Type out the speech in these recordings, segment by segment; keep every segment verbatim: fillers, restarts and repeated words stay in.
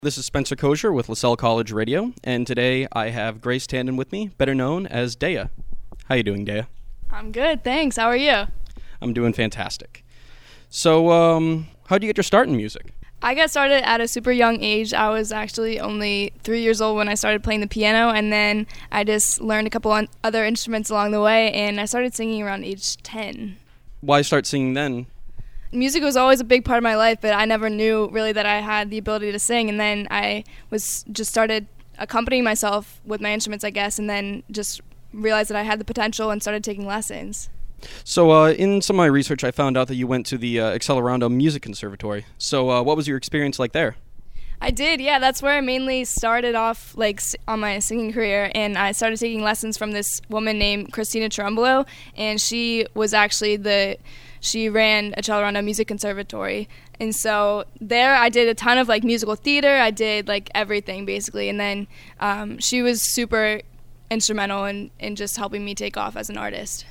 This is Spencer Kosher with LaSalle College Radio, and today I have Grace Tandon with me, better known as Dea. How you doing, Dea? I'm good, thanks. How are you? I'm doing fantastic. So, um, how'd you get your start in music? I got started at a super young age. I was actually only three years old when I started playing the piano, and then I just learned a couple on other instruments along the way, and I started singing around age ten. Why start singing then? Music was always a big part of my life, but I never knew really that I had the ability to sing, and then I was just started accompanying myself with my instruments, I guess, and then just realized that I had the potential and started taking lessons. So uh, in some of my research, I found out that you went to the uh, Accelerando Music Conservatory. So uh, what was your experience like there? I did, yeah. That's where I mainly started off, like, s- on my singing career, and I started taking lessons from this woman named Christina Cherembolo, and she was actually the... She ran Accelerando Music Conservatory, and so there I did a ton of like musical theater. I did like everything basically, and then um, she was super instrumental in, in just helping me take off as an artist.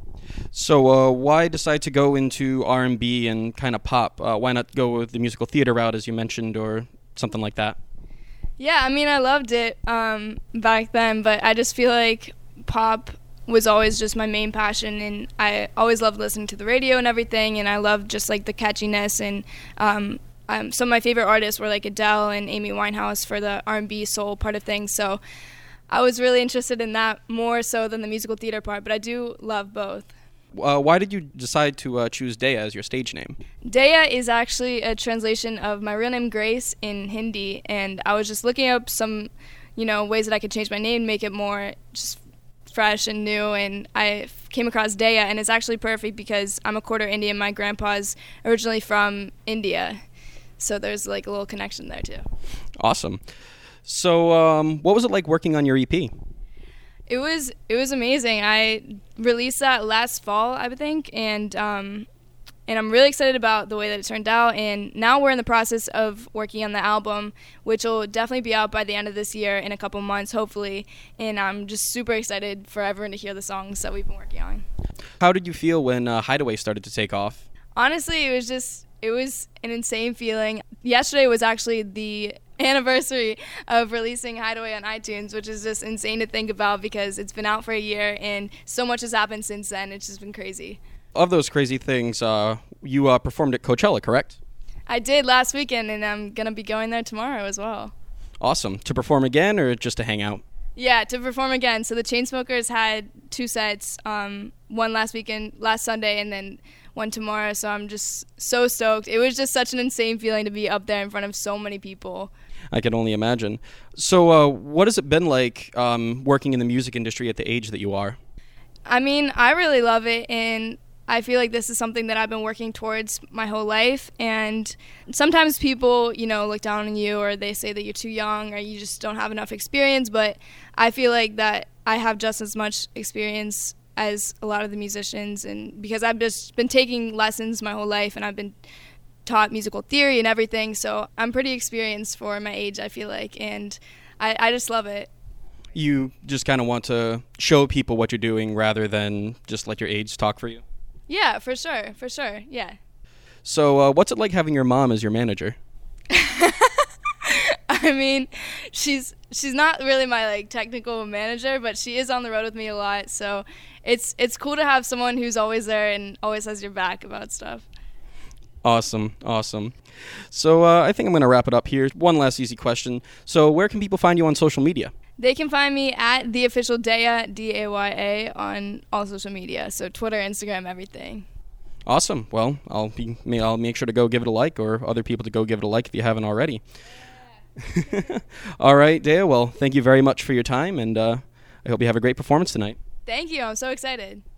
So uh, why decide to go into R and B and kind of pop? Uh, why not go with the musical theater route, as you mentioned, or something like that? Yeah, I mean, I loved it um, back then, but I just feel like pop was always just my main passion, and I always loved listening to the radio and everything, and I loved just like the catchiness, and um, um, some of my favorite artists were like Adele and Amy Winehouse for the R and B soul part of things, so I was really interested in that more so than the musical theater part, but I do love both. Uh, why did you decide to uh, choose Dea as your stage name? Dea is actually a translation of my real name Grace in Hindi, and I was just looking up some, you know, ways that I could change my name, make it more just fresh and new, and I came across Dea, and it's actually perfect because I'm a quarter Indian. My grandpa's originally from India, so there's like a little connection there too. Awesome. So um, what was it like working on your E P? It was it was amazing. I released that last fall, I would think, and um, and I'm really excited about the way that it turned out, and now we're in the process of working on the album, which will definitely be out by the end of this year in a couple months, hopefully, and I'm just super excited for everyone to hear the songs that we've been working on. How did you feel when uh, Hideaway started to take off? Honestly, it was just, it was an insane feeling. Yesterday was actually the anniversary of releasing Hideaway on iTunes, which is just insane to think about because it's been out for a year, and so much has happened since then. It's just been crazy. Of those crazy things, uh, you uh, performed at Coachella, correct? I did last weekend, and I'm going to be going there tomorrow as well. Awesome. To perform again or just to hang out? Yeah, to perform again. So the Chainsmokers had two sets, um, one last weekend, last Sunday, and then one tomorrow. So I'm just so stoked. It was just such an insane feeling to be up there in front of so many people. I can only imagine. So uh, what has it been like um, working in the music industry at the age that you are? I mean, I really love it, and I feel like this is something that I've been working towards my whole life, and sometimes people, you know, look down on you, or they say that you're too young or you just don't have enough experience, but I feel like that I have just as much experience as a lot of the musicians, and because I've just been taking lessons my whole life, and I've been taught musical theory and everything, so I'm pretty experienced for my age, I feel like, and I, I just love it. You just kind of want to show people what you're doing rather than just let your age talk for you? Yeah, for sure, for sure, yeah. So uh, what's it like having your mom as your manager? I mean, she's she's not really my like technical manager, but she is on the road with me a lot, so it's it's cool to have someone who's always there and always has your back about stuff. Awesome, awesome. So uh, I think I'm going to wrap it up here. One last easy question. So where can people find you on social media? They can find me at the official Daya, D A Y A, on all social media. So Twitter, Instagram, everything. Awesome. Well, I'll be I'll make sure to go give it a like, or other people to go give it a like if you haven't already. Yeah. All right, Dea. Well, thank you very much for your time, and uh, I hope you have a great performance tonight. Thank you. I'm so excited.